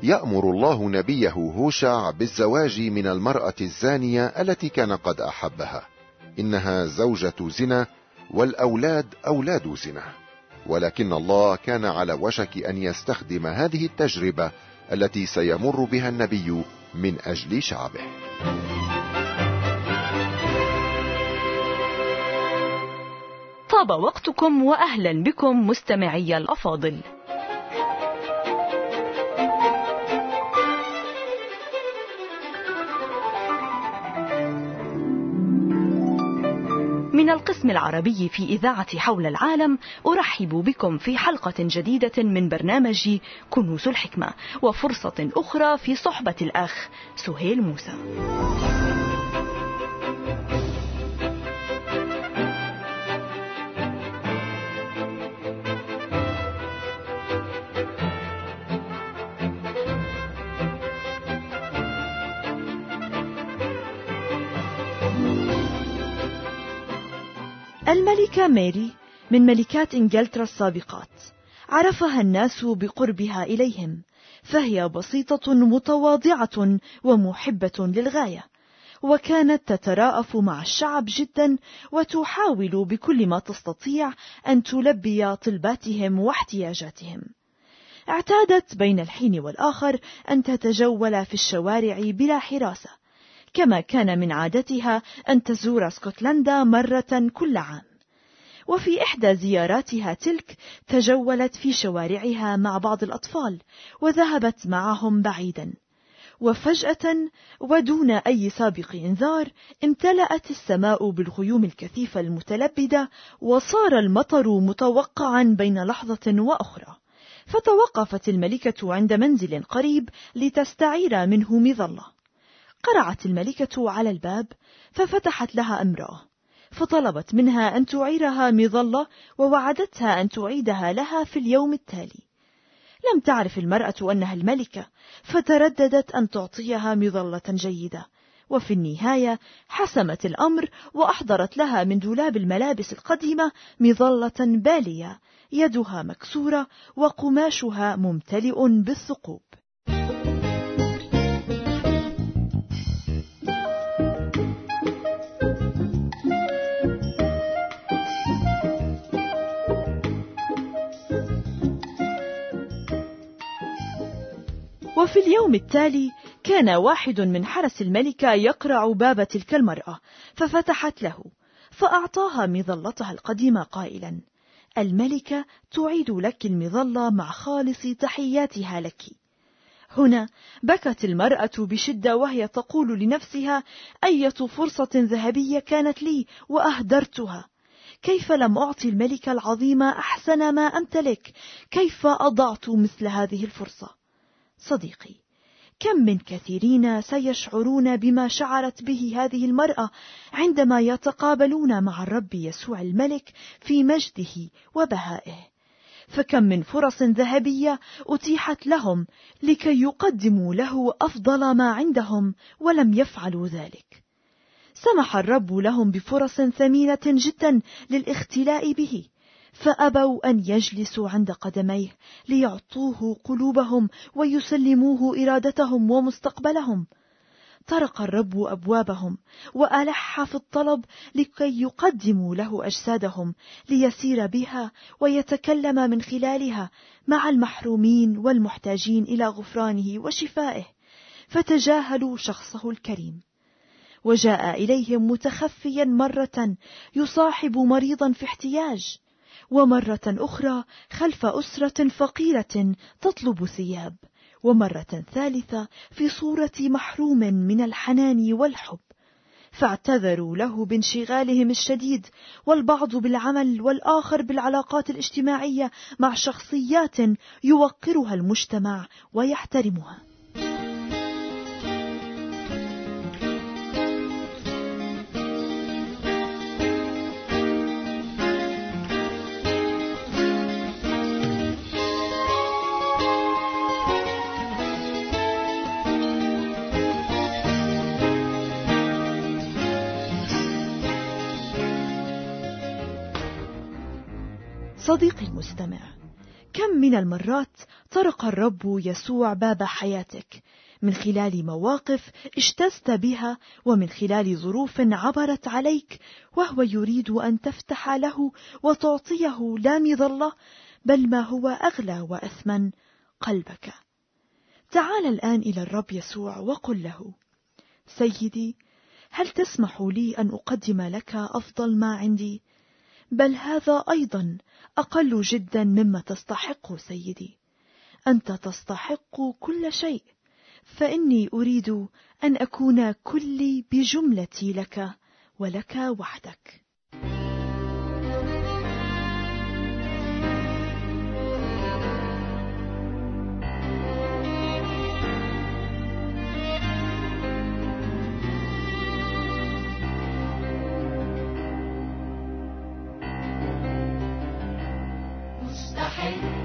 يأمر الله نبيه هوشع بالزواج من المرأة الزانية التي كان قد أحبها. إنها زوجة زنا والأولاد أولاد زنا، ولكن الله كان على وشك أن يستخدم هذه التجربة التي سيمر بها النبي من أجل شعبه. طاب وقتكم وأهلا بكم مستمعي الأفاضل. من القسم العربي في إذاعة حول العالم أرحب بكم في حلقة جديدة من برنامج كنوز الحكمة، وفرصة أخرى في صحبة الأخ سهيل موسى. الملكة ماري من ملكات إنجلترا السابقات، عرفها الناس بقربها إليهم، فهي بسيطة متواضعة ومحبة للغاية، وكانت تتراءف مع الشعب جدا وتحاول بكل ما تستطيع أن تلبي طلباتهم واحتياجاتهم. اعتادت بين الحين والآخر أن تتجول في الشوارع بلا حراسة، كما كان من عادتها أن تزور اسكتلندا مرة كل عام. وفي إحدى زياراتها تلك تجولت في شوارعها مع بعض الأطفال وذهبت معهم بعيدا، وفجأة ودون أي سابق إنذار امتلأت السماء بالغيوم الكثيفة المتلبدة، وصار المطر متوقعا بين لحظة وأخرى. فتوقفت الملكة عند منزل قريب لتستعير منه مظلة. قرعت الملكة على الباب ففتحت لها امرأة، فطلبت منها أن تعيرها مظلة ووعدتها أن تعيدها لها في اليوم التالي. لم تعرف المرأة أنها الملكة، فترددت أن تعطيها مظلة جيدة، وفي النهاية حسمت الأمر وأحضرت لها من دولاب الملابس القديمة مظلة بالية يدها مكسورة وقماشها ممتلئ بالثقوب. وفي اليوم التالي كان واحد من حرس الملكة يقرع باب تلك المرأة، ففتحت له فأعطاها مظلتها القديمة قائلا: الملكة تعيد لك المظلة مع خالص تحياتها لك. هنا بكت المرأة بشدة وهي تقول لنفسها: أية فرصة ذهبية كانت لي وأهدرتها! كيف لم أعطي الملكة العظيمة أحسن ما أمتلك؟ كيف أضعت مثل هذه الفرصة؟ صديقي، كم من كثيرين سيشعرون بما شعرت به هذه المرأة عندما يتقابلون مع الرب يسوع الملك في مجده وبهائه. فكم من فرص ذهبية أتيحت لهم لكي يقدموا له أفضل ما عندهم ولم يفعلوا ذلك. سمح الرب لهم بفرص ثمينة جدا للاختلاء به، فأبوا أن يجلسوا عند قدميه ليعطوه قلوبهم ويسلموه إرادتهم ومستقبلهم. طرق الرب أبوابهم وألح في الطلب لكي يقدموا له أجسادهم ليسير بها ويتكلم من خلالها مع المحرومين والمحتاجين إلى غفرانه وشفائه، فتجاهلوا شخصه الكريم. وجاء إليهم متخفيا مرة يصاحب مريضا في احتياج، ومرة أخرى خلف أسرة فقيرة تطلب ثياب، ومرة ثالثة في صورة محروم من الحنان والحب. فاعتذروا له بانشغالهم الشديد، والبعض بالعمل والآخر بالعلاقات الاجتماعية مع شخصيات يوقرها المجتمع ويحترمها. صديقي المستمع، كم من المرات طرق الرب يسوع باب حياتك من خلال مواقف اجتزت بها ومن خلال ظروف عبرت عليك، وهو يريد أن تفتح له وتعطيه لا مظلة بل ما هو أغلى وأثمن، قلبك. تعال الآن إلى الرب يسوع وقل له: سيدي، هل تسمح لي أن أقدم لك أفضل ما عندي؟ بل هذا أيضا أقل جدا مما تستحق سيدي. أنت تستحق كل شيء، فإني أريد أن أكون كلي بجملتي لك ولك وحدك. مستحق